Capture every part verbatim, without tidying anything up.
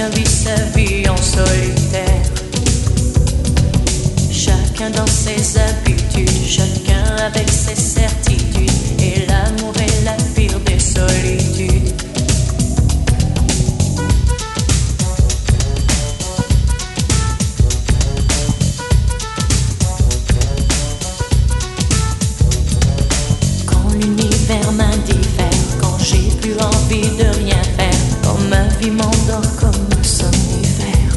vit sa vie en solitaire. Chacun dans ses habitudes, chacun avec ses certitudes. Et l'amour est la pire des solitudes. Quand l'univers m'indiffère, quand j'ai plus envie de rien faire, quand ma vie m'endort comme un somnifère,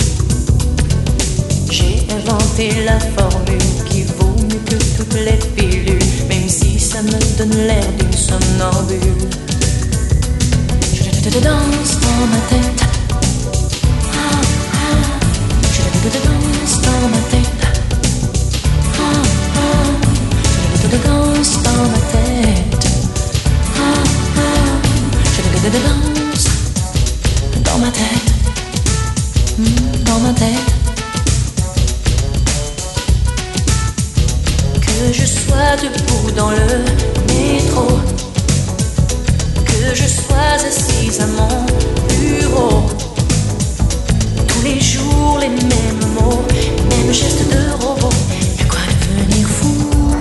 j'ai inventé la formule qui vaut mieux que toutes les pilules, même si ça me donne l'air d'une somnambule. Je te danse dans ma tête, ah, ah. Je te danse dans ma tête, ah, ah. Je te danse dans ma tête, ah, ah. Je te danse dans ma tête, mm, dans ma tête. Que je sois debout dans le métro, que je sois assise à mon bureau, tous les jours les mêmes mots, les mêmes gestes de robot. Y'a quoi devenir fou?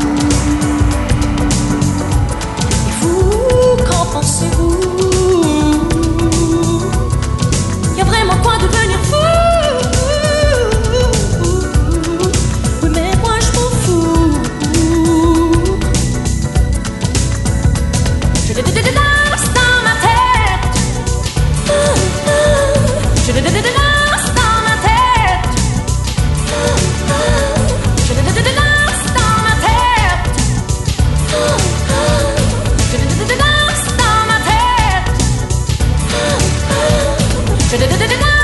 Et vous, qu'en pensez-vous? Y'a vraiment quoi devenir fou? Oui, mais moi je m'en fous. Je te danse dans ma tête. Je te danse dans ma tête. Je te danse dans ma tête. Je te danse dans ma tête. Je te danse.